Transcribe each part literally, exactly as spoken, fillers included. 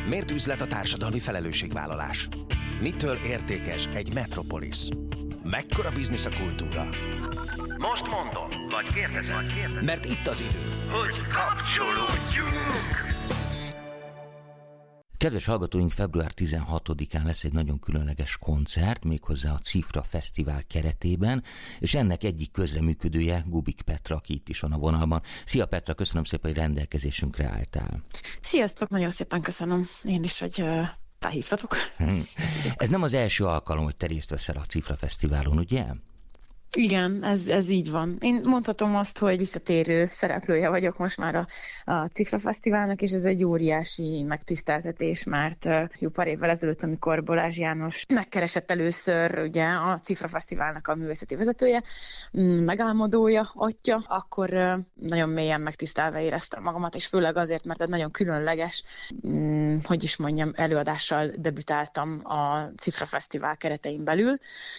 Miért üzlet a társadalmi felelősségvállalás? Mitől értékes egy metropolis? Mekkora biznisz a kultúra? Most mondom, vagy kérdezem, vagy kérdezem. Mert itt az idő, hogy kapcsolódjunk! Kedves hallgatóink, február tizenhatodikán lesz egy nagyon különleges koncert, méghozzá a Cifra Fesztivál keretében, és ennek egyik közreműködője Gubik Petra, aki itt is van a vonalban. Szia Petra, köszönöm szépen, hogy rendelkezésünkre álltál. Sziasztok, nagyon szépen köszönöm én is, hogy uh, felhívtatok. Ez nem az első alkalom, hogy te részt veszel a Cifra Fesztiválon, ugye? Igen, ez, ez így van. Én mondhatom azt, hogy visszatérő szereplője vagyok most már a, a Cifra Fesztiválnak, és ez egy óriási megtiszteltetés, mert uh, jó pár évvel ezelőtt, amikor Balázs János megkeresett először ugye a Cifra Fesztiválnak a művészeti vezetője, megálmodója, atya, akkor uh, nagyon mélyen megtisztelve éreztem magamat, és főleg azért, mert egy nagyon különleges, um, hogy is mondjam, előadással debütáltam a Cifra Fesztivál keretein belül.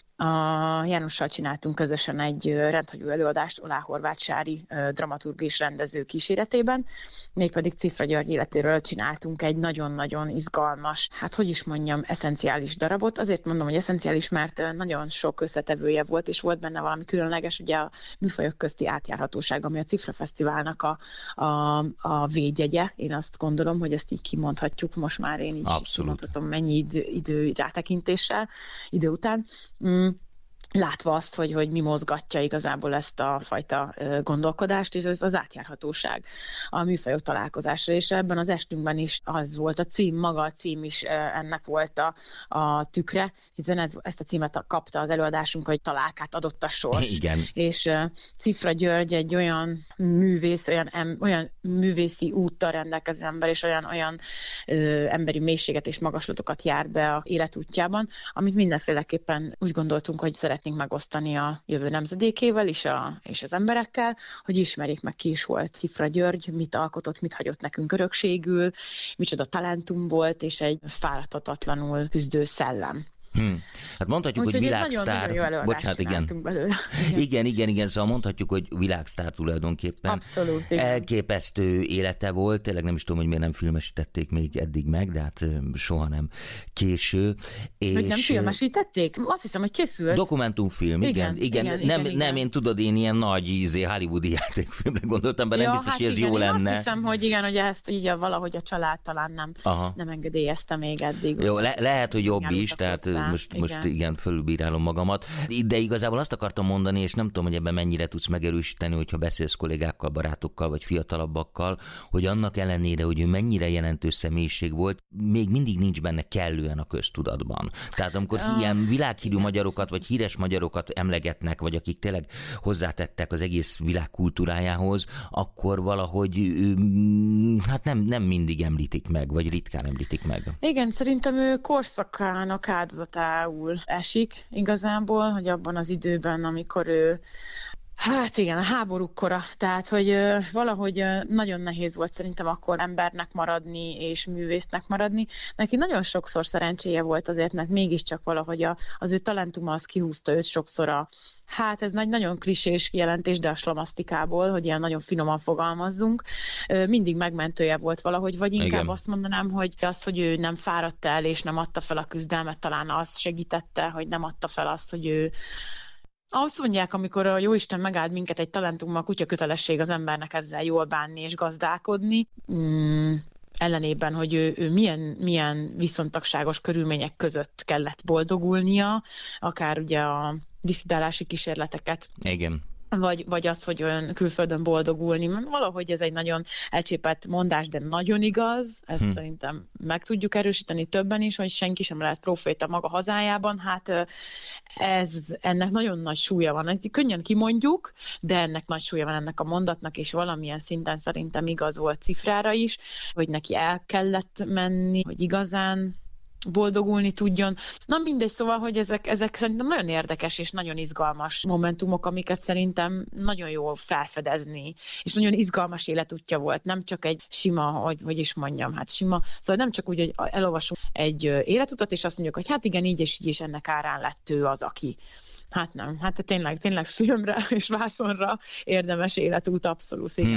A Jánossal csináltunk közösen egy rendhagyó előadást Olá Horváth Sári dramaturg és rendező kíséretében, mégpedig Cifra György életéről csináltunk egy nagyon-nagyon izgalmas, hát hogy is mondjam, eszenciális darabot. Azért mondom, hogy eszenciális, mert nagyon sok összetevője volt, és volt benne valami különleges, ugye a műfajok közti átjárhatóság, ami a Cifra Fesztiválnak a, a, a védjegye. Én azt gondolom, hogy ezt így kimondhatjuk, most már én így Abszolút. kimondhatom mennyi idő, idő rátekintéssel, idő után. Mm. Látva azt, hogy, hogy mi mozgatja igazából ezt a fajta gondolkodást, és ez az átjárhatóság a műfajok találkozásra, és ebben az estünkben is az volt a cím, maga a cím is ennek volt a, a tükre, hiszen ez, ezt a címet kapta az előadásunk, hogy találkát adott a sors. Igen. És uh, Cifra György egy olyan művész, olyan, em, olyan művészi úttal rendelkező ember, és olyan, olyan ö, emberi mélységet és magaslatokat járt be a életútjában, amit mindenféleképpen úgy gondoltunk, hogy szeret megosztani a jövő nemzedékével is a, és az emberekkel, hogy ismerjék meg, ki is volt Cifra György, mit alkotott, mit hagyott nekünk örökségül, micsoda talentum volt, és egy fáradhatatlanul küzdő szellem. Hmm. Hát mondhatjuk, úgy, hogy világsztár. Bocsánat, igen. igen. igen, igen, igen, szóval mondhatjuk, hogy világsztár tulajdonképpen. Abszolút, igen. Elképesztő élete volt, tényleg nem is tudom, hogy miért nem filmesítették még eddig meg, de hát soha nem késő. És hogy nem filmesítették? Azt hiszem, hogy készült. Dokumentumfilm, igen, igen. igen, igen, nem, igen, nem, én tudod, én ilyen nagy ízé, hollywoodi játékfilmre gondoltam, de ja, nem biztos, hát hogy ez igen, jó én lenne. Azt hiszem, hogy igen, hogy ezt így valahogy a család talán nem, nem engedélyezte még eddig. Jó, le, lehet, hogy jobb is, tehát most, igen. most igen, fölülbírálom magamat. De igazából azt akartam mondani, és nem tudom, hogy ebben mennyire tudsz megerősíteni, hogyha beszélsz kollégákkal, barátokkal, vagy fiatalabbakkal, hogy annak ellenére, hogy ő mennyire jelentős személyiség volt, még mindig nincs benne kellően a köztudatban. Tehát amikor oh. ilyen világhírű magyarokat, vagy híres magyarokat emlegetnek, vagy akik tényleg hozzátettek az egész világ kultúrájához, akkor valahogy hát nem, nem mindig említik meg, vagy ritkán említik meg. Igen, szerintem ő korszakának áldozatául esik igazából, hogy abban az időben, amikor ő hát igen, a háborúkkora, tehát hogy ö, valahogy ö, nagyon nehéz volt szerintem akkor embernek maradni és művésznek maradni. Neki nagyon sokszor szerencséje volt azért, mert mégiscsak valahogy a, az ő talentuma az kihúzta őt sokszor a hát ez nagy, nagyon klisés kijelentés, de a slamasztikából, hogy ilyen nagyon finoman fogalmazzunk, mindig megmentője volt valahogy, vagy inkább igen. Azt mondanám, hogy az, hogy ő nem fáradt el, és nem adta fel a küzdelmet, talán az segítette, hogy nem adta fel azt, hogy ő azt mondják, amikor a jóisten megáld minket egy talentummal, kutya kötelesség az embernek ezzel jól bánni és gazdálkodni. Mm. ellenében, hogy ő, ő milyen, milyen viszontagságos körülmények között kellett boldogulnia, akár ugye a disszidálási kísérleteket. Igen. Vagy, vagy az, hogy olyan külföldön boldogulni. Valahogy ez egy nagyon elcsépelt mondás, de nagyon igaz. Ezt hm. szerintem meg tudjuk erősíteni többen is, hogy senki sem lehet próféta maga hazájában. Hát ez, ennek nagyon nagy súlya van. Ezt könnyen kimondjuk, de ennek nagy súlya van ennek a mondatnak, és valamilyen szinten szerintem igaz volt Cifrára is, hogy neki el kellett menni, hogy igazán boldogulni tudjon. Na mindegy, szóval, hogy ezek, ezek szerintem nagyon érdekes és nagyon izgalmas momentumok, amiket szerintem nagyon jól felfedezni, és nagyon izgalmas életútja volt, nem csak egy sima, hogy, hogy is mondjam, hát sima, szóval nem csak úgy, hogy elolvasunk egy életutat, és azt mondjuk, hogy hát igen, így és így, és ennek árán lett ő az, aki. Hát nem, hát tényleg, tényleg filmre és vászonra érdemes életút, abszolút, igen. Hmm.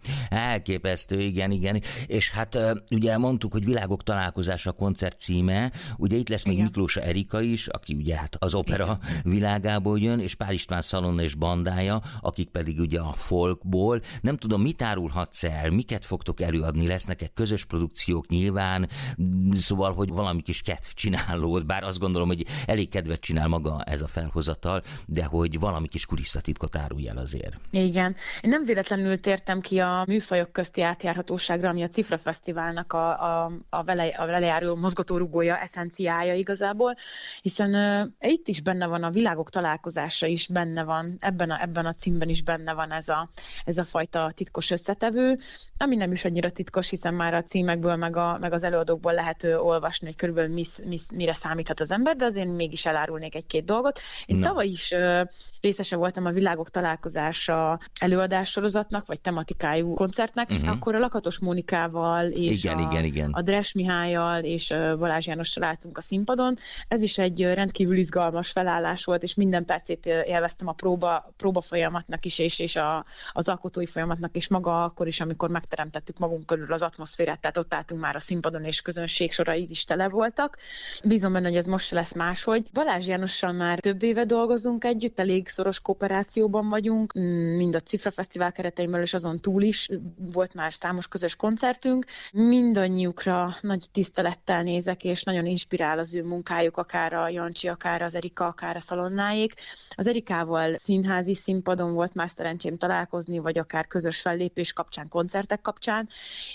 Elképesztő, igen, igen. És hát ugye mondtuk, hogy Világok találkozása a koncert címe, ugye itt lesz még igen. Miklósa Erika is, aki ugye hát az opera igen. világából jön, és Pál István Szalonna és bandája, akik pedig ugye a folkból. Nem tudom, mit árulhatsz el, miket fogtok előadni, lesznek-e közös produkciók nyilván, szóval, hogy valami kis kedvcsinálót, bár azt gondolom, hogy elég kedvet csinál maga ez a felhozatal, de hogy valami kis kulisszatitkot árulj el azért. Igen. Én nem véletlenül tértem ki a műfajok közti átjárhatóságra, ami a Cifra Fesztiválnak a, a, a, vele, a vele járó mozgatórugója, eszenciája igazából, hiszen uh, itt is benne van a Világok találkozása is benne van, ebben a, ebben a címben is benne van ez a, ez a fajta titkos összetevő, ami nem is annyira titkos, hiszen már a címekből, meg, a, meg az előadókból lehet uh, olvasni, hogy körülbelül mi, mi, mire számíthat az ember, de azért mégis elárulnék egy-két dolgot. Én no. tavaly is uh, részese voltam a Világok találkozása előadássorozatnak, vagy tematikájú koncertnek, uh-huh. akkor a Lakatos Mónikával és igen, a, igen, igen. a Dres Mihályal és Balázs Jánossal álltunk a színpadon. Ez is egy rendkívül izgalmas felállás volt, és minden percét élveztem a próba, próba folyamatnak is, és, és a, az alkotói folyamatnak is maga akkor is, amikor megteremtettük magunk körül az atmoszférát, tehát ott álltunk már a színpadon, és közönség sorai is tele voltak. Bízom benne, hogy ez most se lesz máshogy. Balázs Jánossal már több éve dolgozunk együtt, elég szoros kooperációban vagyunk, mind a Cifra Fesztivál kereteimről, és azon túl is volt már számos közös koncertünk. Mindannyiukra nagy tisztelettel nézek, és nagyon inspirál az ő munkájuk, akár a Jancsi, akár az Erika, akár a Szalonnáék. Az Erikával színházi színpadon volt már szerencsém találkozni, vagy akár közös fellépés kapcsán, koncertek kapcsán,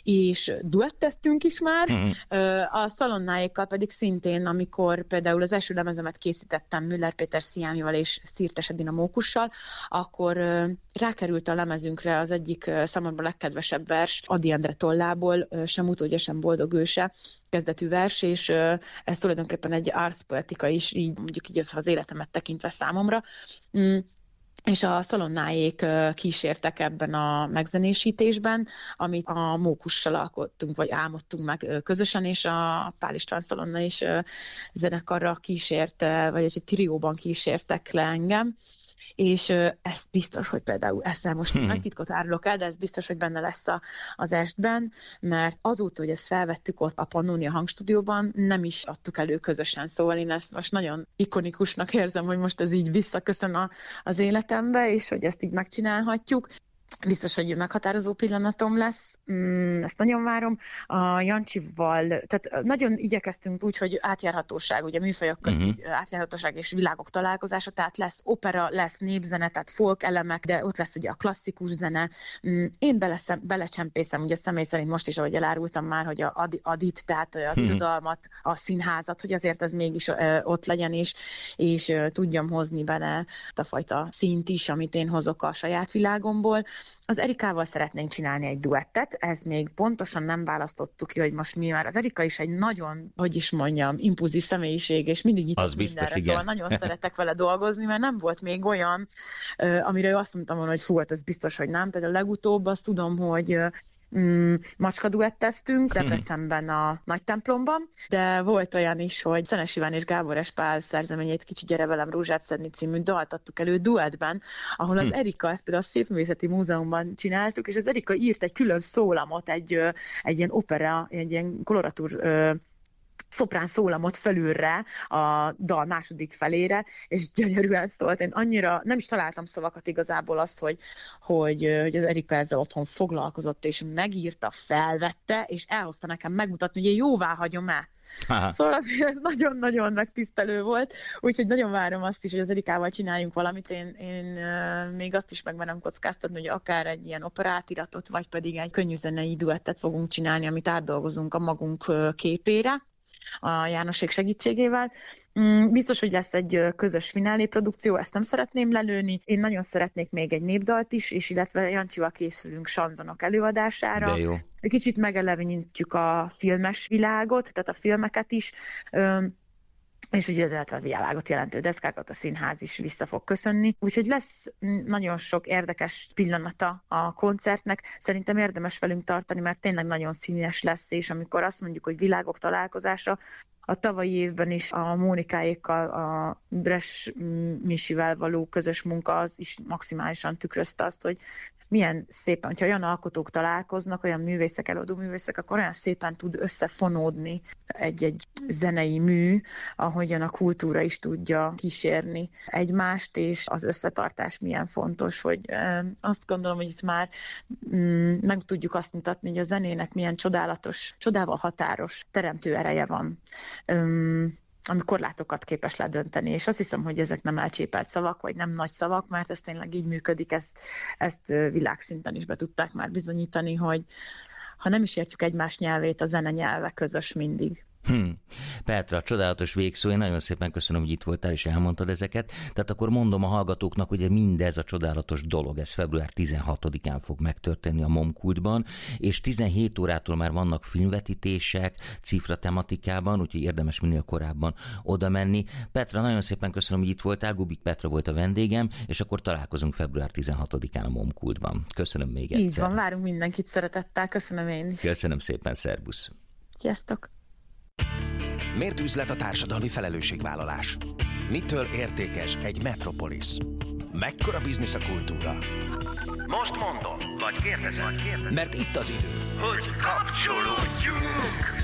és duetteztünk is már. Mm. A Szalonnáékkal pedig szintén, amikor például az első lemezemet készítettem Müller Péter Sziámival és Szirtes Edina Mókussal, akkor rákerült a lemezünkre az egyik számomra legkedvesebb vers, Ady Endre tollából, Sem utódja, sem boldog őse, kezdetű vers, és ez tulajdonképpen egy árszpoetika is, így mondjuk így az életemet tekintve számomra. És a Szalonnáék kísértek ebben a megzenésítésben, amit a Mókussal alkottunk, vagy álmodtunk meg közösen, és a Pál István Szalonna is zenekarra kísért, vagy egy trióban kísértek le engem, és ez biztos, hogy például ezzel most hmm. nagy titkot árulok el, de ez biztos, hogy benne lesz a, az estben, mert azóta, hogy ezt felvettük ott a Pannonia hangstúdióban, nem is adtuk elő közösen, szóval én ezt most nagyon ikonikusnak érzem, hogy most ez így visszaköszön a, az életembe, és hogy ezt így megcsinálhatjuk. Biztos, hogy meghatározó pillanatom lesz, mm, ezt nagyon várom. A Jancsival, tehát nagyon igyekeztünk úgy, hogy átjárhatóság, ugye műfajok közti uh-huh. átjárhatóság és világok találkozása, tehát lesz opera, lesz népzene, tehát folk elemek, de ott lesz ugye a klasszikus zene. Én beleszem, belecsempészem, ugye személy szerint most is, ahogy elárultam már, hogy a Adit, tehát az uh-huh. irodalmat, a színházat, hogy azért ez mégis ott legyen, és, és tudjam hozni bele a fajta színt is, amit én hozok a saját világomból. Az Erikával szeretnénk csinálni egy duettet, ez még pontosan nem választottuk ki, hogy most mi már. Az Erika is egy nagyon, hogy is mondjam, impulzív személyiség, és mindig nyitott mindenre, szóval nagyon szeretek vele dolgozni, mert nem volt még olyan, amire azt mondtam volna, hogy fú, hát ez biztos, hogy nem. Például legutóbb azt tudom, hogy mm, macska duetteztünk Debrecenben a nagy templomban, de volt olyan is, hogy Szenes Iván és Gábor Espál szerzeményét Kicsi gyere velem rózsát szedni című dalt adtuk elő duettben, ahol az Erika, ezt például a Szépművészeti Múzeumban csináltuk, és az Erika írt egy külön szólamot, egy, egy ilyen opera, egy ilyen koloratúr szoprán szólamot felülre a dal második felére, és gyönyörűen szólt. Én annyira nem is találtam szavakat igazából azt, hogy, hogy, hogy az Erika ezzel otthon foglalkozott, és megírta, felvette, és elhozta nekem megmutatni, hogy én jóvá hagyom-e. Aha. Szóval azért ez nagyon-nagyon megtisztelő volt, úgyhogy nagyon várom azt is, hogy az Erikával csináljunk valamit. Én, én uh, még azt is megmerem kockáztatni, hogy akár egy ilyen operátiratot, vagy pedig egy könnyűzenei duettet fogunk csinálni, amit átdolgozunk a magunk képére a Jánosék segítségével. Biztos, hogy lesz egy közös finálé produkció, ezt nem szeretném lelőni. Én nagyon szeretnék még egy népdalt is, és illetve Jancsival készülünk sanzonok előadására. De jó. Kicsit megelevenítjük a filmes világot, tehát a filmeket is, és ugye a világot jelentő deszkákat a színház is vissza fog köszönni. Úgyhogy lesz nagyon sok érdekes pillanata a koncertnek. Szerintem érdemes velünk tartani, mert tényleg nagyon színes lesz, és amikor azt mondjuk, hogy világok találkozása, a tavalyi évben is a Mónikáékkal, a Dres Misivel való közös munka az is maximálisan tükrözte azt, hogy milyen szépen, hogyha olyan alkotók találkoznak, olyan művészek, előadó művészek, akkor olyan szépen tud összefonódni egy-egy zenei mű, ahogyan a kultúra is tudja kísérni egymást, és az összetartás milyen fontos, hogy azt gondolom, hogy itt már mm, meg tudjuk azt mutatni, hogy a zenének milyen csodálatos, csodával határos teremtő ereje van. Um, ami korlátokat képes ledönteni, és azt hiszem, hogy ezek nem elcsépelt szavak, vagy nem nagy szavak, mert ez tényleg így működik, ezt, ezt világszinten is be tudták már bizonyítani, hogy ha nem is értjük egymás nyelvét, a zene nyelve közös mindig. Hmm. Petra, csodálatos végszó, én nagyon szépen köszönöm, hogy itt voltál és elmondtad ezeket. Tehát akkor mondom a hallgatóknak, hogy mindez a csodálatos dolog, ez február tizenhatodikán fog megtörténni a Momkultban, és tizenhét órától már vannak filmvetítések cifra tematikában, úgyhogy érdemes minél korábban oda menni. Petra, nagyon szépen köszönöm, hogy itt voltál, Gubik Petra volt a vendégem, és akkor találkozunk február tizenhatodikán a Momkultban. Köszönöm még egyszer. Így van, várunk mindenkit szeretettel, köszönöm én is. Köszönöm szépen, szervusz. Sziasztok. Miért üzlet a társadalmi felelősségvállalás? Mitől értékes egy metropolis? Mekkora biznisz a kultúra? Most mondom, vagy kérdezem, vagy kérdezem. Mert itt az idő, hogy kapcsolódjunk!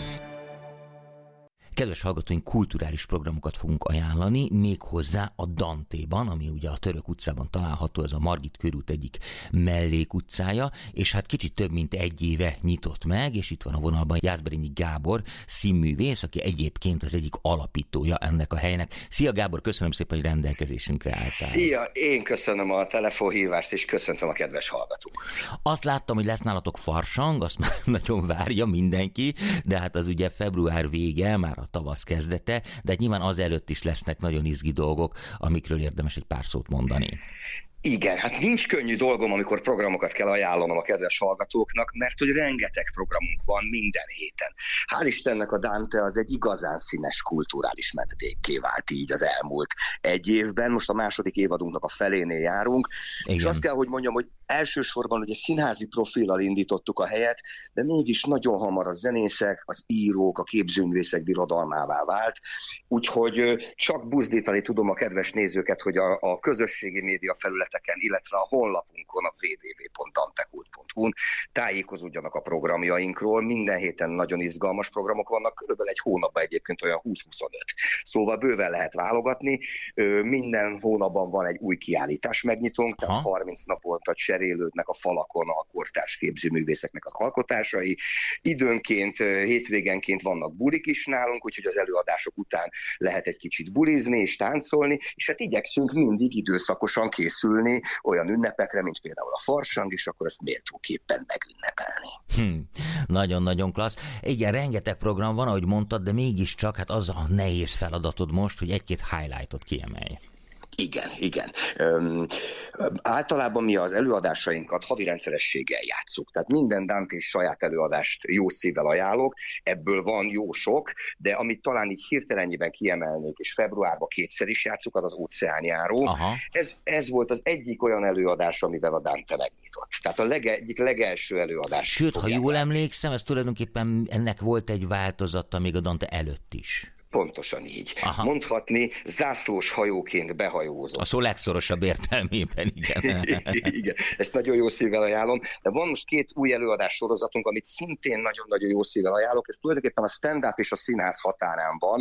Kedves hallgatóink, kulturális programokat fogunk ajánlani, méghozzá a Dantéban, ami ugye a Török utcában található, ez a Margit körút egyik mellékutcája, és hát kicsit több mint egy éve nyitott meg, és itt van a vonalban Jászberényi Gábor, színművész, aki egyébként az egyik alapítója ennek a helynek. Szia Gábor, köszönöm szépen, hogy rendelkezésünkre álltál. Szia, én köszönöm a telefonhívást, és köszöntöm a kedves hallgatókat. Azt láttam, hogy lesz nálatok farsang, azt már nagyon várja mindenki, de hát az ugye február vége, már a tavasz kezdete, de nyilván azelőtt is lesznek nagyon izgi dolgok, amikről érdemes egy pár szót mondani. Igen, hát nincs könnyű dolgom, amikor programokat kell ajánlanom a kedves hallgatóknak, mert hogy rengeteg programunk van minden héten. Hál' Istennek a Dante az egy igazán színes kulturális menedékké vált így az elmúlt egy évben. Most a második évadunknak a felénél járunk, igen. És azt kell, hogy mondjam, hogy elsősorban ugye színházi profillal indítottuk a helyet, de mégis nagyon hamar a zenészek, az írók, a képzőművészek birodalmává vált, úgyhogy csak buzdítani tudom a kedves nézőket, hogy a, a közösségi média felületeken, illetve a honlapunkon, a double-u double-u double-u pont dantekult pont hu-n tájékozódjanak a programjainkról. Minden héten nagyon izgalmas programok vannak, körülbelül egy hónapban egyébként olyan húsz-huszonöt. Szóval bőven lehet válogatni. Minden hónapban van egy új kiállítás megnyitónk, tehát Aha. harminc naponta cserélődnek a falakon a kortárs képzőművészeknek az alkotásai. Időnként, hétvégenként vannak bulik is nálunk, úgyhogy az előadások után lehet egy kicsit bulizni és táncolni, és hát igyekszünk mindig időszakosan készülni olyan ünnepekre, mint például a farsang, és akkor ezt méltóképpen megünnepelni. Hm, nagyon-nagyon klassz. Igen, rengeteg program van, ahogy mondtad, de mégiscsak hát az a nehéz feladatod most, hogy egy-két highlightot kiemelj. Igen, igen. Üm, általában mi az előadásainkat havi rendszerességgel játsszuk. Tehát minden Dantés saját előadást jó szívvel ajánlok, ebből van jó sok, de amit talán így hirtelenjében kiemelnék, és februárban kétszer is játsszuk, az az Óceánjáró. Ez, ez volt az egyik olyan előadás, amivel a Dante megnyitott. Tehát a lege, egyik legelső előadás. Sőt, ha jól emlékszem, ez tulajdonképpen ennek volt egy változata még a Dante előtt is. Pontosan így. Aha. Mondhatni, zászlós hajóként behajózott. A szó legszorosabb értelmében, igen. Igen, ezt nagyon jó szívvel ajánlom. De van most két új előadás sorozatunk, amit szintén nagyon-nagyon jó szívvel ajánlok. Ez tulajdonképpen a stand-up és a színház határán van,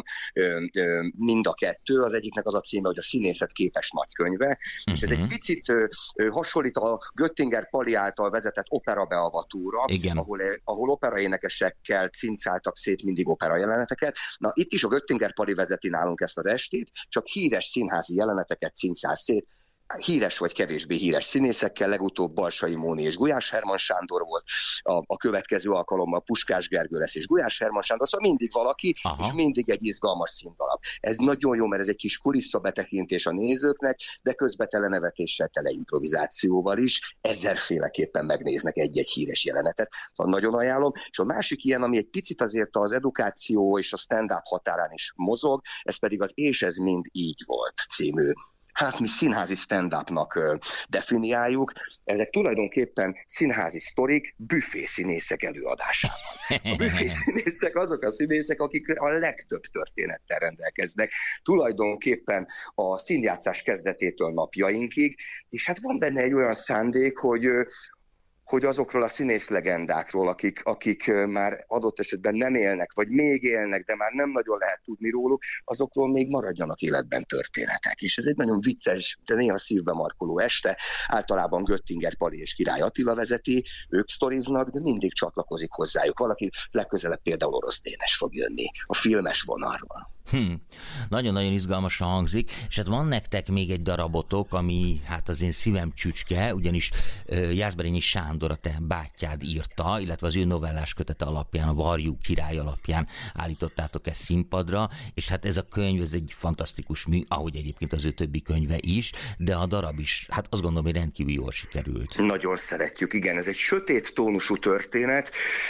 mind a kettő. Az egyiknek az a címe, hogy a színészet képes nagykönyve, uh-huh. és ez egy picit hasonlít a Göttinger Pali által vezetett operabeavatúra, ahol, ahol operaénekesekkel cincáltak szét mindig opera jeleneteket. Na, itt is a Göttinger Pali vezeti nálunk ezt az estét, csak híres színházi jeleneteket cincál szét, híres vagy kevésbé híres színészekkel, legutóbb Balsai Móni és Gulyás Herman Sándor volt, a, a következő alkalommal Puskás Gergő lesz és Gulyás Herman Sándor, szóval mindig valaki, Aha. és mindig egy izgalmas színdarab. Ez nagyon jó, mert ez egy kis kulisszabetekintés a nézőknek, de közben tele nevetéssel, tele improvizációval is, ezerféleképpen megnéznek egy-egy híres jelenetet, szóval nagyon ajánlom. És a másik ilyen, ami egy picit azért az edukáció és a stand-up határán is mozog, ez pedig az És ez mind így volt című hát mi színházi stand-upnak definiáljuk. Ezek tulajdonképpen színházi sztorik büfészínészek előadásában. A büfészínészek azok a színészek, akik a legtöbb történettel rendelkeznek, tulajdonképpen a színjátszás kezdetétől napjainkig, és hát van benne egy olyan szándék, hogy hogy azokról a színész legendákról, akik, akik már adott esetben nem élnek, vagy még élnek, de már nem nagyon lehet tudni róluk, azokról még maradjanak életben történetek. És ez egy nagyon vicces, de néha szívbe markoló este. Általában Göttinger Pali és Király Attila vezeti, ők sztoriznak, de mindig csatlakozik hozzájuk valaki, legközelebb például Orosz Dénes fog jönni a filmes vonalról. Hm. Nagyon-nagyon izgalmasan hangzik, és hát van nektek még egy darabotok, ami hát az én szívem csücske, ugyanis uh, Jászberényi Sándor, a te bátyád írta, illetve az ő novellás kötete alapján, a Varjú király alapján állítottátok ezt színpadra, és hát ez a könyv, ez egy fantasztikus mű, ahogy egyébként az ő többi könyve is, de a darab is, hát azt gondolom, hogy rendkívül jól sikerült. Nagyon szeretjük, igen, ez egy sötét tónusú történet,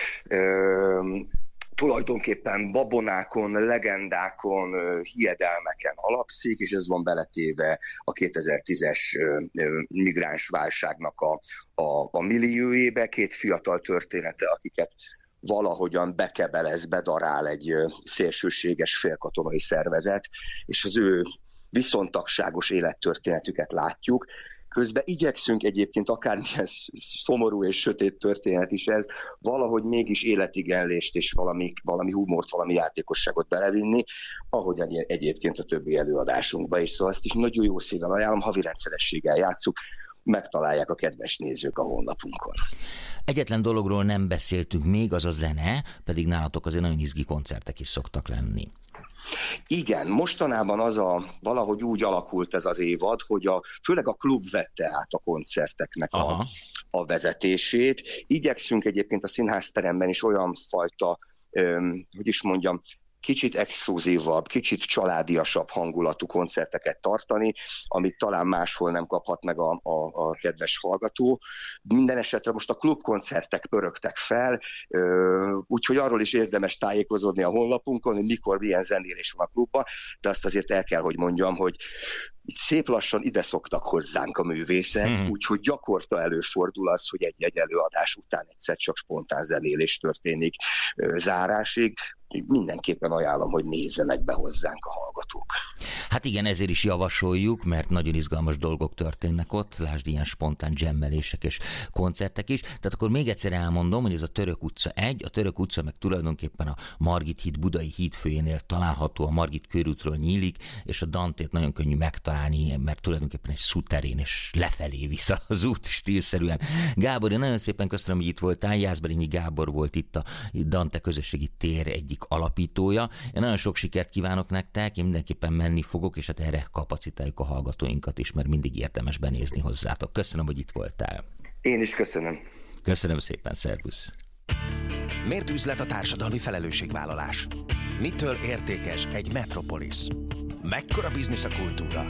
Ö- tulajdonképpen babonákon, legendákon, hiedelmeken alapszik, és ez van beletéve a kétezer-tízes migráns válságnak a, a, a milliójébe, két fiatal története, akiket valahogyan bekebelez, bedarál egy szélsőséges félkatonai szervezet, és az ő viszontagságos élettörténetüket látjuk. Közben igyekszünk egyébként, akármilyen szomorú és sötét történet is ez, valahogy mégis életigenlést és valami, valami humort, valami játékosságot belevinni, ahogy egyébként a többi előadásunkban is. Szóval ezt is nagyon jó szívvel ajánlom, havi rendszerességgel játsszuk, megtalálják a kedves nézők a honlapunkon. Egyetlen dologról nem beszéltünk még, az a zene, pedig nálatok azért nagyon izgi koncertek is szoktak lenni. Igen, mostanában az a, valahogy úgy alakult ez az évad, hogy a, főleg a klub vette át a koncerteknek a, a vezetését. Igyekszünk egyébként a színházteremben is olyan fajta, öm, hogy is mondjam, kicsit exkluzívabb, kicsit családiasabb hangulatú koncerteket tartani, amit talán máshol nem kaphat meg a, a, a kedves hallgató. Minden esetre most a klubkoncertek pörögtek fel, úgyhogy arról is érdemes tájékozódni a honlapunkon, hogy mikor milyen zenélés van a klubban, de azt azért el kell, hogy mondjam, hogy így szép lassan ide szoktak hozzánk a művészek, mm. úgyhogy gyakorta előfordul az, hogy egy-egy előadás után egyszer csak spontán zenélés történik zárásig. Mindenképpen ajánlom, hogy nézzenek be hozzánk a hallgatók. Hát igen, ezért is javasoljuk, mert nagyon izgalmas dolgok történnek ott, lásd ilyen spontán dzsemmelések és koncertek is. Tehát akkor még egyszer elmondom, hogy ez a Török utca egy, a Török utca meg tulajdonképpen a Margit híd budai hídfőjénél található, a Margit körútról nyílik, és a Dantét nagyon könnyű megtalálni, mert tulajdonképpen egy szuterén, és lefelé vissza az út stílszerűen. Gábor, én nagyon szépen köszönöm, hogy itt voltál. Jászberényi Gábor volt itt a Dante közösségi tér egyik alapítója. Én nagyon sok sikert kívánok nektek, én mindenképpen menni fogok, és hát erre kapacitáljuk a hallgatóinkat is, mert mindig érdemes benézni hozzátok. Köszönöm, hogy itt voltál. Én is köszönöm. Köszönöm szépen, szervusz. Miért üzlet a társadalmi felelősségvállalás? Mitől értékes egy metropolis? Mekkora biznisz a kultúra?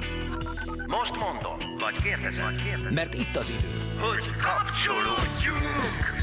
Most mondom, vagy kérdezem, vagy kérdezem. Mert itt az idő, hogy kapcsolódjunk!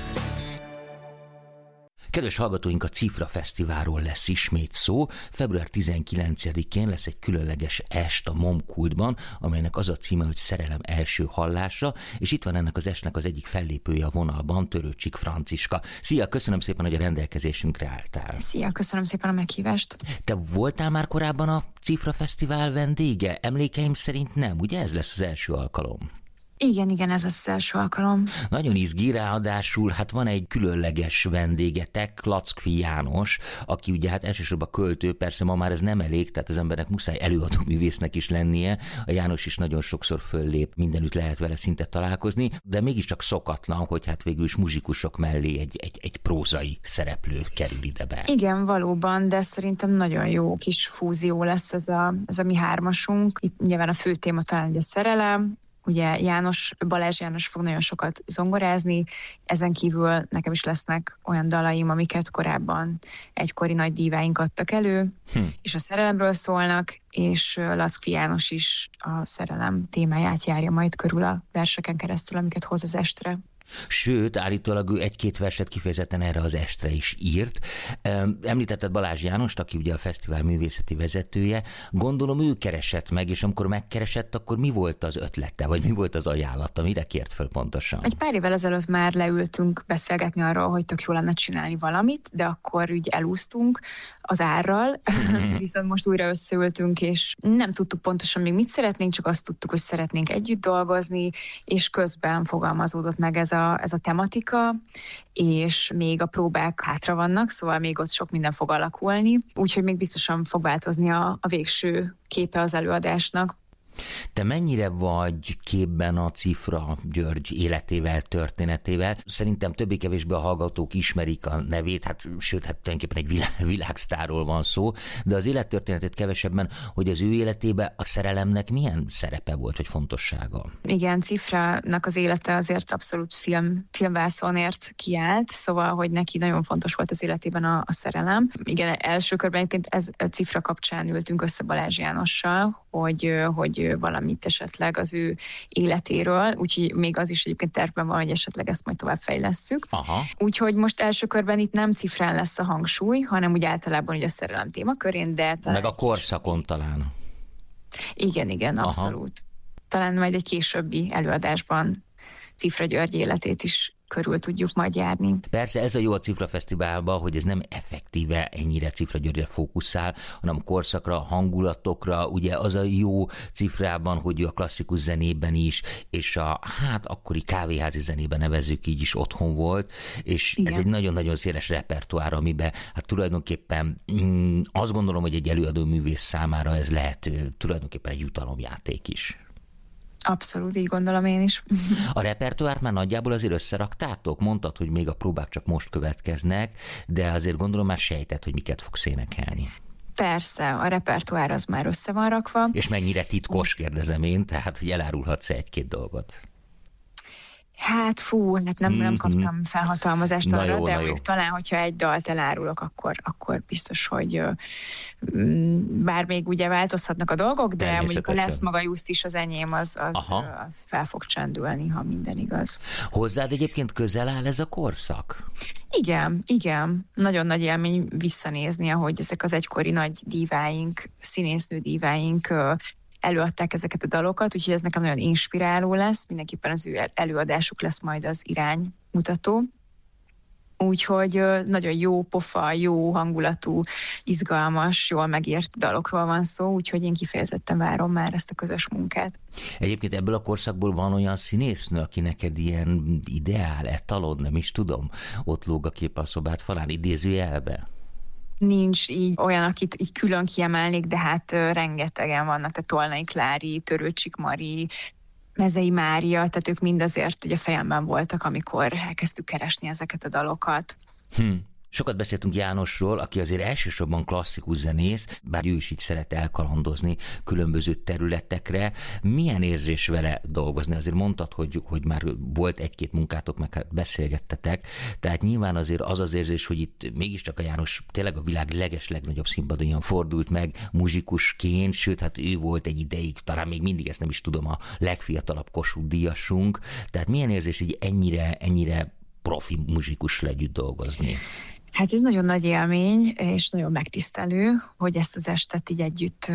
Kedves hallgatóink, a Cifra Fesztiválról lesz ismét szó. február tizenkilencedikén lesz egy különleges est a Momkultban, amelynek az a címe, hogy Szerelem első hallásra, és itt van ennek az estnek az egyik fellépője a vonalban, Törőcsik Franciska. Szia, köszönöm szépen, hogy a rendelkezésünkre álltál. Szia, köszönöm szépen a meghívást. Te voltál már korábban a Cifra Fesztivál vendége? Emlékeim szerint nem, ugye ez lesz az első alkalom? Igen, igen, ez az első alkalom. Nagyon izgi, ráadásul hát van egy különleges vendégetek, Lackfi János, aki ugye hát elsősorban költő, persze ma már ez nem elég, tehát az embernek muszáj előadó művésznek is lennie. A János is nagyon sokszor föllép, mindenütt lehet vele szinte találkozni, de mégiscsak szokatlan, hogy hát végül is muzsikusok mellé egy, egy, egy prózai szereplő kerül ide be. Igen, valóban, de szerintem nagyon jó kis fúzió lesz ez a, ez a mi hármasunk. Itt nyilván a fő téma talán a szerelem. Ugye János, Balázs János fog nagyon sokat zongorázni, ezen kívül nekem is lesznek olyan dalaim, amiket korábban egykori nagy díváink adtak elő, hm. és a szerelemről szólnak, és Lackfi János is a szerelem témáját járja majd körül a verseken keresztül, amiket hoz az estre. Sőt, állítólag ő egy-két verset kifejezetten erre az estre is írt. Említetted Balázs Jánost, aki ugye a fesztivál művészeti vezetője. Gondolom ő keresett meg, és amikor megkeresett, akkor mi volt az ötlete, vagy mi volt az ajánlata? Mire kért fel pontosan? Egy pár évvel ezelőtt már leültünk beszélgetni arról, hogy tök jó lenne csinálni valamit, de akkor úgy elúsztunk az árral, viszont most újra összeültünk, és nem tudtuk pontosan még mit szeretnénk, csak azt tudtuk, hogy szeretnénk együtt dolgozni, és közben fogalmazódott meg ez a, ez a tematika, és még a próbák hátra vannak, szóval még ott sok minden fog alakulni, úgyhogy még biztosan fog változni a, a végső képe az előadásnak. Te mennyire vagy képben a Cifra György életével, történetével? Szerintem többé-kevésbé a hallgatók ismerik a nevét, hát sőt, hát tulajdonképpen egy világ, világsztárról van szó, de az élettörténetét kevesebben, hogy az ő életében a szerelemnek milyen szerepe volt, vagy fontossága? Igen, Cifrának az élete azért abszolút film, filmvászonért kiállt, szóval, hogy neki nagyon fontos volt az életében a, a szerelem. Igen, első körben egyébként ez a Cifra kapcsán ültünk össze Balázs Jánossal, hogy, hogy valamit esetleg az ő életéről, úgyhogy még az is egyébként tervben van, hogy esetleg ezt majd tovább fejlesszük. Aha. Úgyhogy most első körben itt nem Cifrán lesz a hangsúly, hanem úgy általában ugye a szerelem témakörén, de... Meg a korszakon talán. Igen, igen, Aha. abszolút. Talán majd egy későbbi előadásban Cifra György életét is körül tudjuk majd járni. Persze ez a jó a Cifra Fesztiválban, hogy ez nem effektíve ennyire Cifra Györgyre fókuszál, hanem korszakra, hangulatokra, ugye az a jó Cifrában, hogy a klasszikus zenében is, és a hát akkori kávéházi zenében nevezzük így is otthon volt, és Igen. ez egy nagyon-nagyon széles repertoár, amiben hát tulajdonképpen mm, azt gondolom, hogy egy előadó művész számára ez lehet tulajdonképpen egy jutalomjáték is. Abszolút, így gondolom én is. A repertoárt már nagyjából azért összeraktátok? Mondtad, hogy még a próbák csak most következnek, de azért gondolom már sejtett, hogy miket fogsz énekelni. Persze, a repertoár az már össze van rakva. És mennyire titkos, kérdezem én, tehát hogy elárulhatsz egy-két dolgot? Hát fú, hát nem, mm-hmm. nem kaptam felhatalmazást na arra, jó, de mondjuk talán, hogyha egy dalt elárulok, akkor, akkor biztos, hogy bár még ugye változhatnak a dolgok, de mondjuk a Lesz maga Just is az enyém, az, az, az fel fog csendülni, ha minden igaz. Hozzád egyébként közel áll ez a korszak? Igen, igen. Nagyon nagy élmény visszanézni, ahogy ezek az egykori nagy díváink, színésznő díváink előadták ezeket a dalokat, úgyhogy ez nekem nagyon inspiráló lesz, mindenképpen az ő előadásuk lesz majd az iránymutató. Úgyhogy nagyon jó pofa, jó hangulatú, izgalmas, jól megírt dalokról van szó, úgyhogy én kifejezetten várom már ezt a közös munkát. Egyébként ebből a korszakból van olyan színésznő, aki neked ilyen ideál, etalon, nem is tudom, ott lóg a kép a szobád falán, idézőjelbe? Nincs így olyan, akit így külön kiemelnék, de hát rengetegen vannak, tehát Tolnai Klári, Törőcsik Mari, Mezei Mária, tehát ők mind azért ugye fejemben voltak, amikor elkezdtük keresni ezeket a dalokat. Hm. Sokat beszéltünk Jánosról, aki azért elsősorban klasszikus zenész, bár ő is így szeret elkalandozni különböző területekre. Milyen érzés vele dolgozni? Azért mondtad, hogy, hogy már volt egy-két munkátok, meg beszélgettetek, tehát nyilván azért az az érzés, hogy itt mégiscsak a János tényleg a világ leges legnagyobb színpadon fordult meg muzsikusként, sőt, hát ő volt egy ideig, talán még mindig ezt nem is tudom, a legfiatalabb Kossuth díjasunk. Tehát milyen érzés, hogy ennyire, ennyire profi muzsikus együtt dolgozni? Hát ez nagyon nagy élmény, és nagyon megtisztelő, hogy ezt az estet így együtt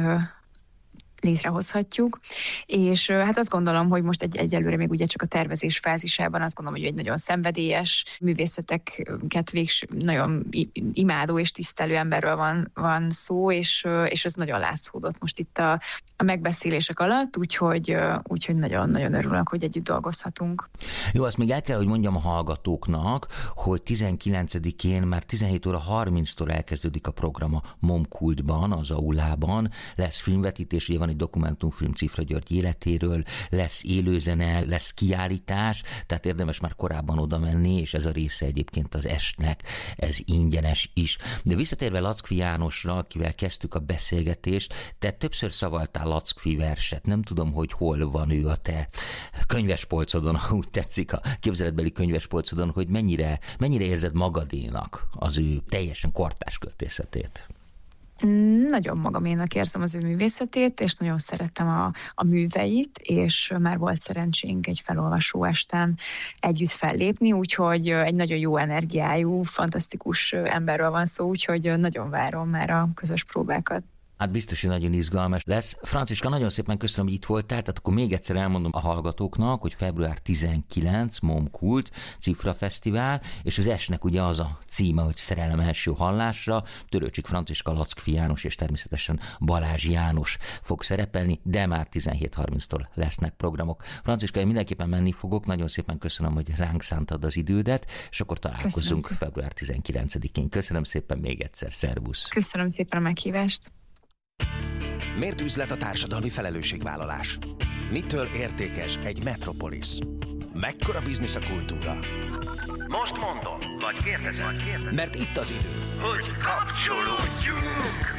létrehozhatjuk, és hát azt gondolom, hogy most egy, egyelőre még ugye csak a tervezés fázisában azt gondolom, hogy egy nagyon szenvedélyes művészeteket végs, nagyon imádó és tisztelő emberről van, van szó, és, és ez nagyon látszódott most itt a, a megbeszélések alatt, úgyhogy, úgyhogy nagyon-nagyon örülök, hogy együtt dolgozhatunk. Jó, azt még el kell, hogy mondjam a hallgatóknak, hogy tizenkilencedikén már tizenhét óra harminctól elkezdődik a program a Momkultban, az aulában, lesz filmvetítés, ugye van egy dokumentumfilm Cifra György életéről, lesz élőzene, lesz kiállítás, tehát érdemes már korábban oda menni, és ez a része egyébként az estnek, ez ingyenes is. De visszatérve Lackfi Jánosra, akivel kezdtük a beszélgetést, te többször szavaltál Lackfi verset, nem tudom, hogy hol van ő a te könyvespolcodon, úgy tetszik a képzeletbeli könyvespolcodon, hogy mennyire, mennyire érzed magadénak az ő teljesen kortárs költészetét. Nagyon magaménak érzem az ő művészetét, és nagyon szeretem a, a műveit, és már volt szerencsénk egy felolvasó están együtt fellépni, úgyhogy egy nagyon jó energiájú, fantasztikus emberről van szó, úgyhogy nagyon várom már a közös próbákat. Hát biztos, hogy nagyon izgalmas lesz. Franciska, nagyon szépen köszönöm, hogy itt voltál, tehát akkor még egyszer elmondom a hallgatóknak, hogy február tizenkilencedike Momkult Cifra Fesztivál, és az esnek ugye az a címe, hogy Szerelem első hallásra, Törőcsik Franciska, Lackfi János és természetesen Balázs János fog szerepelni, de már tizenhét harminctól lesznek programok. Franciska, én mindenképpen menni fogok, nagyon szépen köszönöm, hogy ránk szántad az idődet, és akkor találkozunk február tizenkilencedikén. Köszönöm szépen még egyszer, szervusz! Köszönöm szépen a meghívást! Miért üzlet a társadalmi felelősségvállalás? Mitől értékes egy metropolis? Mekkora biznisz a kultúra? Most mondom, vagy kérdezem, vagy kérdezem. Mert itt az idő, hogy kapcsolódjunk!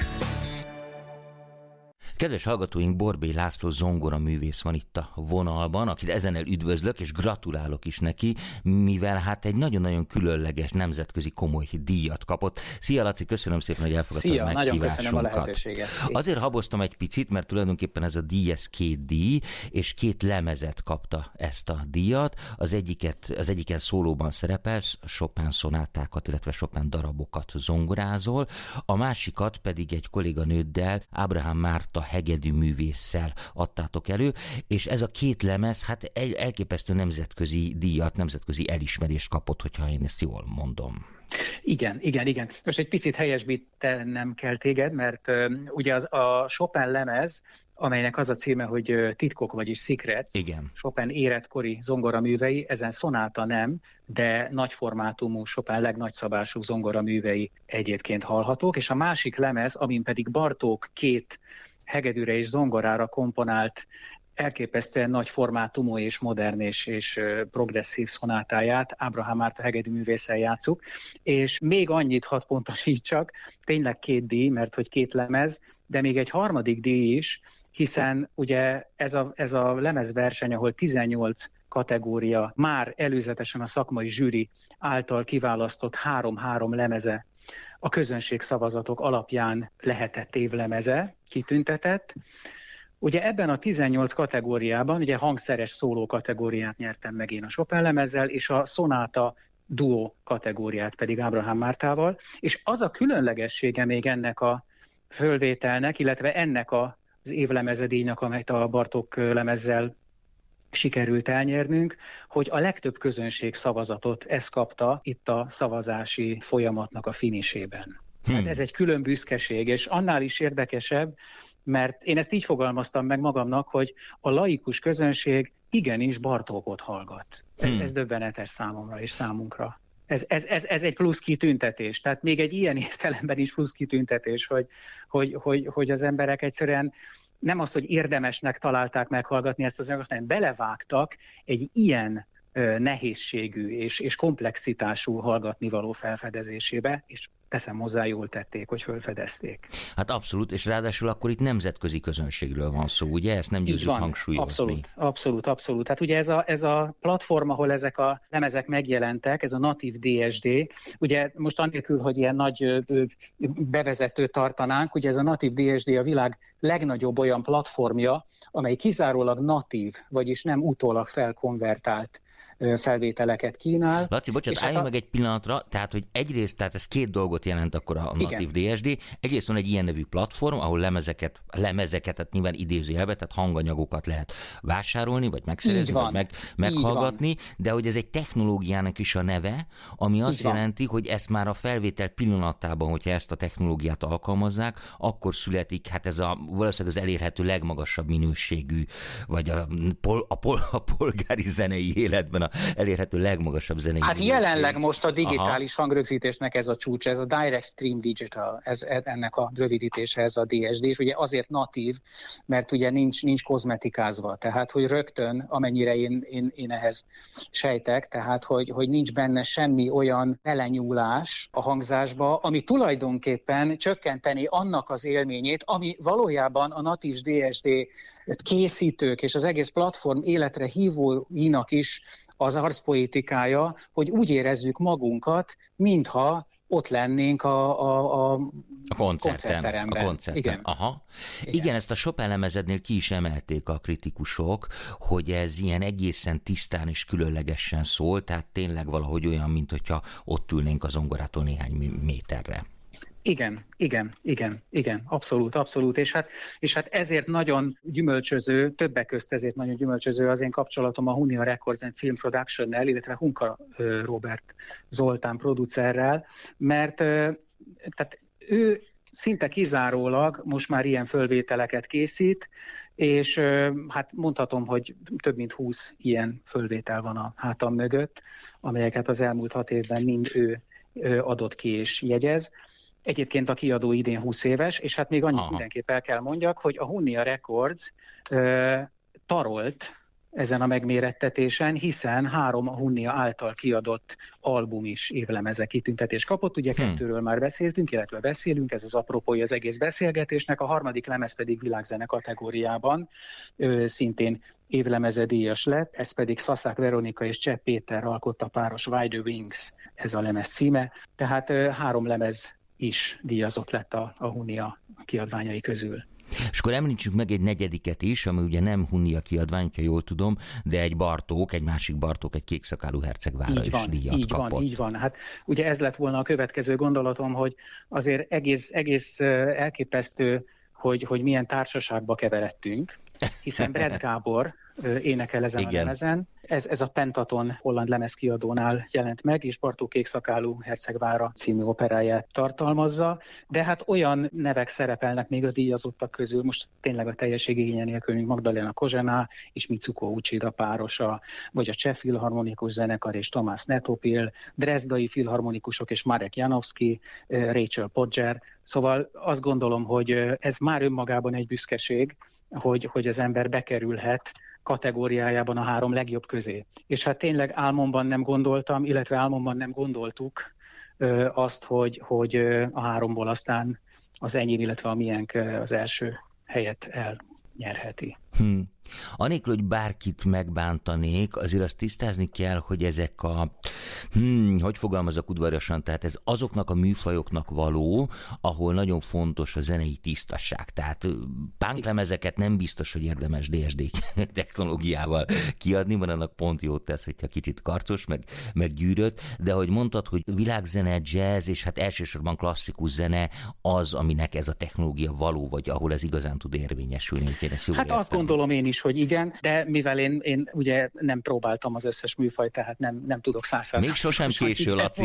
Kedves hallgatóink, Borbély László zongora művész van itt a vonalban, akit ezenel üdvözlök, és gratulálok is neki, mivel hát egy nagyon-nagyon különleges nemzetközi komoly díjat kapott. Szia Laci, köszönöm szépen, hogy elfogadtad Szia, a meghívásunkat. nagyon köszönöm a lehetőséget. Azért haboztam egy picit, mert tulajdonképpen ez a díj, ez két díj, és két lemezet kapta ezt a díjat. Az egyiket, az egyiken szólóban szerepelsz, Chopin szonátákat, illetve Chopin darabokat zongorázol, a másikat pedig egy kolléganőddel, Ábrahám Márta hegedű művésszel adtátok elő, és ez a két lemez hát elképesztő nemzetközi díjat, nemzetközi elismerést kapott, hogyha én ezt jól mondom. Igen, igen, igen. Most egy picit helyesbítenem kell téged, mert uh, ugye az, a Chopin lemez, amelynek az a címe, hogy uh, Titkok, vagyis Secrets, igen. Chopin életkori zongoraművei, ezen szonáta nem, de nagyformátumú Chopin legnagyszabású zongoraművei egyébként hallhatók, és a másik lemez, amin pedig Bartók két hegedűre és zongorára komponált elképesztően nagy formátumú és modern és, és progresszív szonátáját Ábrahám Márta hegedű művésszel játsszuk, és még annyit hadd pontosítsak, tényleg két díj, mert hogy két lemez, de még egy harmadik díj is, hiszen ugye ez a, ez a lemezverseny, ahol tizennyolc kategória már előzetesen a szakmai zsűri által kiválasztott három-három lemeze a közönség szavazatok alapján lehetett évlemeze, kitüntetett. Ugye ebben a tizennyolc kategóriában, ugye hangszeres szóló kategóriát nyertem meg én a Chopin lemezzel, és a szonáta duó kategóriát pedig Ábrahám Mártával, és az a különlegessége még ennek a fölvételnek, illetve ennek az évlemezedíjnak, amelyet a Bartók lemezzel sikerült elnyernünk, hogy a legtöbb közönség szavazatot ez kapta itt a szavazási folyamatnak a finisében. Hmm. Hát ez egy külön büszkeség, és annál is érdekesebb, mert én ezt így fogalmaztam meg magamnak, hogy a laikus közönség igenis Bartókot hallgat. Ez, hmm. ez döbbenetes számomra és számunkra. Ez, ez, ez, ez egy plusz kitüntetés. Tehát még egy ilyen értelemben is plusz kitüntetés, hogy, hogy, hogy, hogy az emberek egyszerűen nem az, hogy érdemesnek találták meghallgatni ezt az anyagot, hanem belevágtak egy ilyen ö, nehézségű és, és komplexitású hallgatnivaló felfedezésébe, és teszem hozzá, jól tették, hogy felfedezték. Hát abszolút, és ráadásul akkor itt nemzetközi közönségről van szó, ugye? Ezt nem győzzük hangsúlyozni. Abszolút, abszolút, abszolút. Hát ugye ez a, ez a platform, ahol ezek a lemezek megjelentek, ez a Natív dé es dé, ugye most anélkül, hogy ilyen nagy bevezetőt tartanánk, ugye ez a Natív dé es dé a világ legnagyobb olyan platformja, amely kizárólag natív, vagyis nem utólag felkonvertált felvételeket kínál. Laci, bocsánat, álljunk a... meg egy pillanatra, tehát, hogy egyrészt, tehát ez két dolgot jelent akkor a Natív dé es dé. Egyrészt van egy ilyen nevű platform, ahol lemezeket, lemezeket, tehát nyilván idézőjelbe, tehát hanganyagokat lehet vásárolni, vagy megszerezni, vagy meg, meghallgatni, de hogy ez egy technológiának is a neve, ami azt jelenti, hogy ezt már a felvétel pillanatában, hogyha ezt a technológiát alkalmazzák, akkor születik, hát ez a valószínűleg az elérhető legmagasabb minőségű, vagy a, pol, a, pol, a polgári zenei életben a elérhető legmagasabb zenei. Hát jelenleg most a digitális Aha. hangrögzítésnek ez a csúcs, ez a Direct Stream Digital, ez ennek a rövidítése, ez a dé es dé, és ugye azért natív, mert ugye nincs, nincs kozmetikázva, tehát hogy rögtön, amennyire én, én, én ehhez sejtek, tehát hogy, hogy nincs benne semmi olyan belenyúlás a hangzásba, ami tulajdonképpen csökkenteni annak az élményét, ami valójában a Natív dé es dé készítők és az egész platform életre hívóinak is az arcpoétikája, hogy úgy érezzük magunkat, mintha ott lennénk a, a, a, a koncerten, koncertteremben. A koncerten. Igen. Aha. Igen. Igen, ezt a Chopin lemezednél ki is emelték a kritikusok, hogy ez ilyen egészen tisztán és különlegesen szól, tehát tényleg valahogy olyan, mint hogyha ott ülnénk a zongorától néhány méterre. Igen, igen, igen, igen, abszolút, abszolút, és hát, és hát ezért nagyon gyümölcsöző, többek közt ezért nagyon gyümölcsöző az én kapcsolatom a Hunia Records and Film Production-nel, illetve Hunka Robert Zoltán producerrel, mert tehát ő szinte kizárólag most már ilyen fölvételeket készít, és hát mondhatom, hogy több mint húsz ilyen fölvétel van a hátam mögött, amelyeket az elmúlt hat évben mind ő adott ki és jegyez. Egyébként a kiadó idén húsz éves, és hát még annyit Aha. mindenképp el kell mondjak, hogy a Hunia Records uh, tarolt ezen a megmérettetésen, hiszen három a Hunia által kiadott album is évlemeze kitüntetés kapott. Ugye hmm. kettőről már beszéltünk, illetve beszélünk, ez az apropója az egész beszélgetésnek. A harmadik lemez pedig világzene kategóriában uh, szintén évlemeze díjas lett, ez pedig Szaszák Veronika és Csepp Péter alkotta páros Wide Wings, ez a lemez címe. Tehát uh, három lemez is díjazott lett a, a Hunia kiadványai közül. És akkor említsük meg egy negyediket is, ami ugye nem Hunia kiadvány, ha jól tudom, de egy Bartók, egy másik Bartók, egy kékszakálú hercegvára is díjat így kapott. Van, így van. Hát ugye ez lett volna a következő gondolatom, hogy azért egész, egész elképesztő, hogy, hogy milyen társaságba keveredtünk, hiszen Brett Gábor énekel ezen Igen. a lemezen. Ez, ez a Pentaton holland lemezkiadónál jelent meg, és Bartók kékszakálú hercegvára című operáját tartalmazza, de hát olyan nevek szerepelnek még a díjazottak közül, most tényleg a teljesség igénye nélkül, mint Magdalena Kozsena és Mitsuko Uchida párosa, vagy a Cseh Filharmonikus Zenekar és Tomás Netopil, Dresdai filharmonikusok és Marek Janowski, Rachel Podger. Szóval azt gondolom, hogy ez már önmagában egy büszkeség, hogy, hogy az ember bekerülhet kategóriájában a három legjobb közé. És hát tényleg álmomban nem gondoltam, illetve álmomban nem gondoltuk ö, azt, hogy, hogy ö, a háromból aztán az enyém, illetve a miénk ö, az első helyet elnyerheti. Hmm. Anélkül, hogy bárkit megbántanék, azért azt tisztázni kell, hogy ezek a, hmm, hogy fogalmazok udvariasan, tehát ez azoknak a műfajoknak való, ahol nagyon fontos a zenei tisztaság. Tehát punklemezeket nem biztos, hogy érdemes dé es dé technológiával kiadni, mert annak pont jót tesz, hogyha kicsit karcos, meg, meg gyűrött, de ahogy mondtad, hogy világzene, jazz, és hát elsősorban klasszikus zene az, aminek ez a technológia való, vagy ahol ez igazán tud érvényesülni. Én ezt hát értem. Azt gondolom én is, hogy igen, de mivel én, én ugye nem próbáltam az összes műfajt, tehát nem, nem tudok százszázalékos. Még sosem késő, Laci.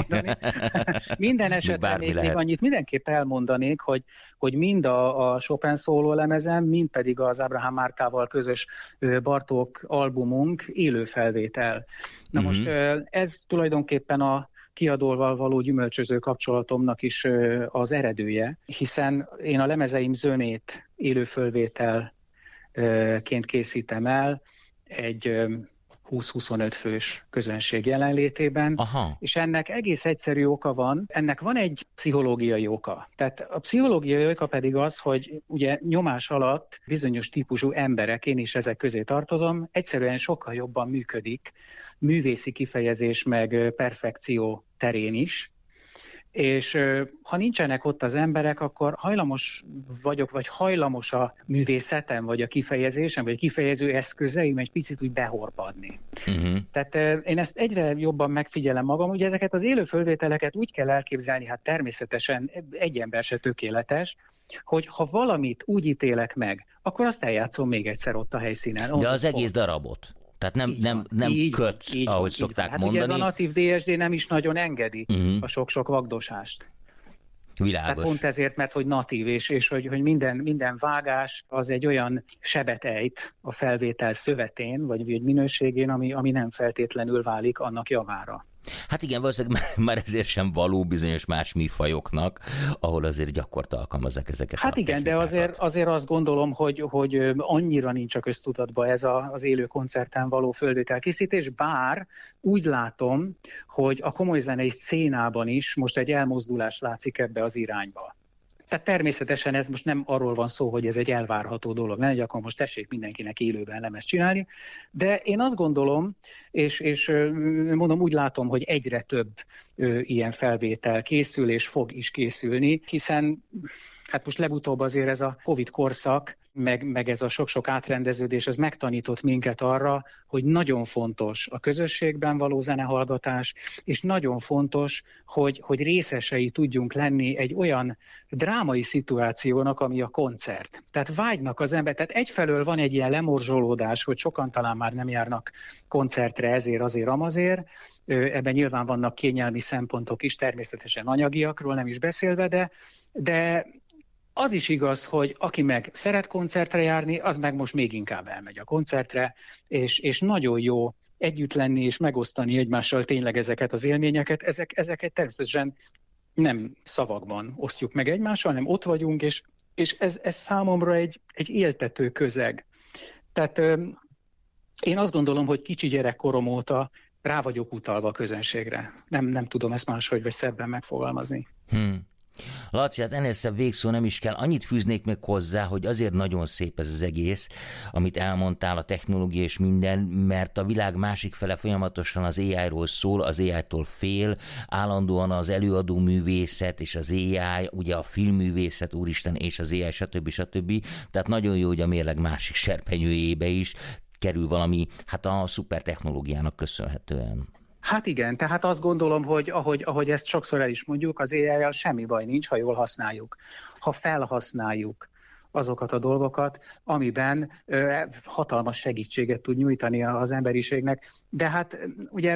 Minden esetben még, még annyit mindenképp elmondanék, hogy, hogy mind a, a Chopin szóló lemezen, mind pedig az Abraham Márkával közös Bartók albumunk élő felvétel. Na uh-huh. most ez tulajdonképpen a kiadóval való gyümölcsöző kapcsolatomnak is az eredője, hiszen én a lemezeim zönét élő fölvétel ként készítem el egy húsz-huszonöt fős közönség jelenlétében, Aha. és ennek egész egyszerű oka van, ennek van egy pszichológiai oka. Tehát a pszichológiai oka pedig az, hogy ugye nyomás alatt bizonyos típusú emberek, én is ezek közé tartozom, egyszerűen sokkal jobban működik művészi kifejezés meg perfekció terén is, és ha nincsenek ott az emberek, akkor hajlamos vagyok, vagy hajlamos a művészetem, vagy a kifejezésem, vagy a kifejező eszközeim egy picit úgy behorpadni. Uh-huh. Tehát én ezt egyre jobban megfigyelem magam, ugye ezeket az élő fölvételeket úgy kell elképzelni, hát természetesen egy ember se tökéletes, hogy ha valamit úgy ítélek meg, akkor azt eljátszom még egyszer ott a helyszínen. De az egész darabot. Tehát nem, nem, nem így, kötsz, így, ahogy így, szokták hát mondani. Hát ugye ez a natív dé es dé nem is nagyon engedi uh-huh. a sok-sok vagdosást. Világos. Tehát pont ezért, mert hogy natív, és, és hogy, hogy minden, minden vágás az egy olyan sebet ejt a felvétel szövetén, vagy egy minőségén, ami, ami nem feltétlenül válik annak javára. Hát igen, valószínűleg már ezért sem való bizonyos más műfajoknak, ahol azért gyakorta alkalmazzák ezeket hát a igen, technikákat. De azért, azért azt gondolom, hogy, hogy annyira nincs a köztudatban ez a, az élő koncerten való fölvételkészítés, bár úgy látom, hogy a komoly zenei szénában is most egy elmozdulás látszik ebbe az irányba. Tehát természetesen ez most nem arról van szó, hogy ez egy elvárható dolog, ne, hogy akkor most tessék mindenkinek élőben lemezt csinálni, de én azt gondolom, és, és mondom, úgy látom, hogy egyre több ö, ilyen felvétel készül, és fog is készülni, hiszen hát most legutóbb azért ez a Covid korszak, meg, meg ez a sok-sok átrendeződés, ez megtanított minket arra, hogy nagyon fontos a közösségben való zenehallgatás, és nagyon fontos, hogy, hogy részesei tudjunk lenni egy olyan drámai szituációnak, ami a koncert. Tehát vágynak az ember, tehát egyfelől van egy ilyen lemorzsolódás, hogy sokan talán már nem járnak koncertre ezért, azért, amazért. Ebben nyilván vannak kényelmi szempontok is, természetesen anyagiakról nem is beszélve, de, de az is igaz, hogy aki meg szeret koncertre járni, az meg most még inkább elmegy a koncertre, és, és nagyon jó együtt lenni és megosztani egymással tényleg ezeket az élményeket. Ezek, ezeket természetesen nem szavakban osztjuk meg egymással, hanem ott vagyunk, és, és ez, ez számomra egy, egy éltető közeg. Tehát ö, én azt gondolom, hogy kicsi gyerekkorom óta rá vagyok utalva a közönségre. Nem, nem tudom ezt máshogy vagy szebben megfogalmazni. Hmm. Laci, hát ennél szebb végszó nem is kell. Annyit fűznék meg hozzá, hogy azért nagyon szép ez az egész, amit elmondtál, a technológia és minden, mert a világ másik fele folyamatosan az á í-ról szól, az á í-tól fél, állandóan az előadó művészet és az á í, ugye a filmművészet, úristen, és az á í, stb. stb. Tehát nagyon jó, hogy a mérleg másik serpenyőjébe is kerül valami, hát a szuper technológiának köszönhetően. Hát igen, tehát azt gondolom, hogy ahogy, ahogy ezt sokszor el is mondjuk, az á í-jel semmi baj nincs, ha jól használjuk. Ha felhasználjuk azokat a dolgokat, amiben ö, hatalmas segítséget tud nyújtani az emberiségnek. De hát ugye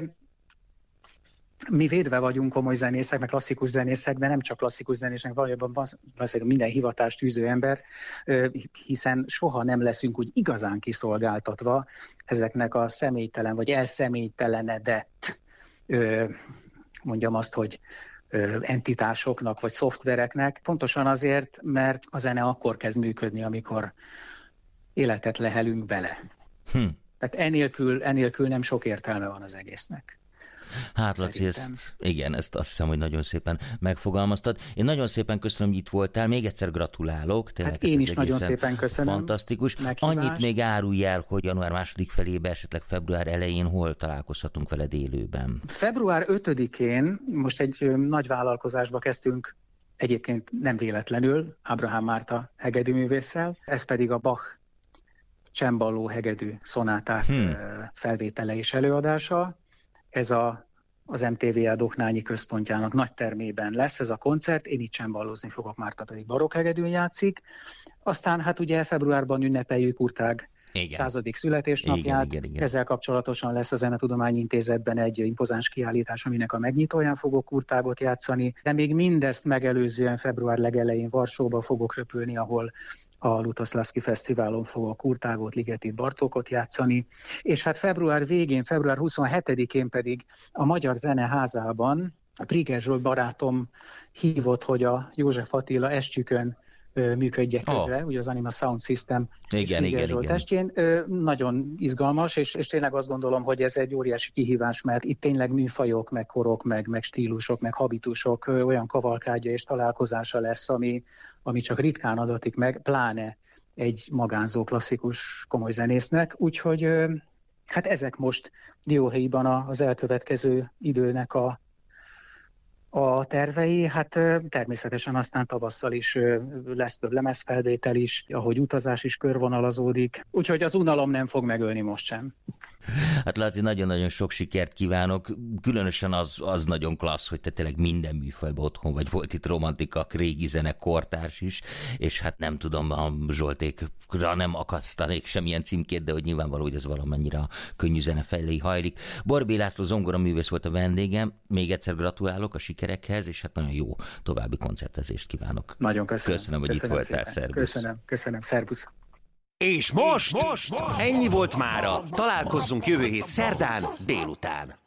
mi védve vagyunk komoly zenészek, meg klasszikus zenészek, de nem csak klasszikus zenészek, valójában van minden hivatást űző ember, hiszen soha nem leszünk úgy igazán kiszolgáltatva ezeknek a személytelen, vagy elszemélytelenedett, mondjam azt, hogy entitásoknak, vagy szoftvereknek, pontosan azért, mert a zene akkor kezd működni, amikor életet lehelünk bele. Hm. Tehát enélkül, enélkül nem sok értelme van az egésznek. Hát Laci, ezt, igen, ezt azt hiszem, hogy nagyon szépen megfogalmaztad. Én nagyon szépen köszönöm, hogy itt voltál, még egyszer gratulálok. Hát én is nagyon szépen köszönöm. Fantasztikus. Meghívást. Annyit még árulj el, hogy január második felébe, esetleg február elején hol találkozhatunk veled élőben? február ötödikén most egy nagy vállalkozásba kezdtünk, egyébként nem véletlenül, Ábrahám Márta hegedűművésszel, ez pedig a Bach cemballó hegedű szonáták hmm. felvétele és előadása. Ez a, az em té vé á Doknányi Központjának nagy termében lesz ez a koncert, én itt csemballozni fogok, Márta pedig barokkhegedűn játszik. Aztán hát ugye februárban ünnepeljük Kurtág igen. századik születésnapját. Igen, igen, igen. Ezzel kapcsolatosan lesz a Zenetudományi Intézetben egy impozáns kiállítás, aminek a megnyitóján fogok Kurtágot játszani. De még mindezt megelőzően február legelején Varsóba fogok repülni, ahol a Lutoszlavszky Fesztiválon fogok Kurtágot, Ligetit, Bartókot játszani, és hát február végén, február huszonhetedikén pedig a Magyar Zeneházában a Priger Zsolt barátom hívott, hogy a József Attila Estjükön működjek közre, oh. ugye az Anima Sound System igen, és igen, Zsolt igen. estjén. Nagyon izgalmas, és, és tényleg azt gondolom, hogy ez egy óriási kihívás, mert itt tényleg műfajok, meg korok, meg, meg stílusok, meg habitusok olyan kavalkádja és találkozása lesz, ami, ami csak ritkán adatik meg, pláne egy magánzó klasszikus komoly zenésznek. Úgyhogy hát ezek most dióhéjban az elkövetkező időnek a A tervei, hát természetesen aztán tavasszal is lesz több lemezfelvétel is, ahogy utazás is körvonalazódik, úgyhogy az unalom nem fog megölni most sem. Hát Laci, nagyon-nagyon sok sikert kívánok, különösen az, az nagyon klassz, hogy te tényleg minden műfajban otthon vagy, volt itt romantika, régi zene, kortárs is, és hát nem tudom, a Zsoltékra nem akasztanék semmilyen címkét, de hogy nyilvánvaló, hogy ez valamennyire a könnyű zene felé hajlik. Borbély László zongoraművész volt a vendégem, még egyszer gratulálok a sikerekhez, és hát nagyon jó további koncertezést kívánok. Nagyon köszönöm. Köszönöm, hogy köszönöm itt voltál, szervusz. Köszönöm, köszönöm, szervusz. És most, most, most ennyi volt mára. Találkozzunk jövő hét szerdán délután.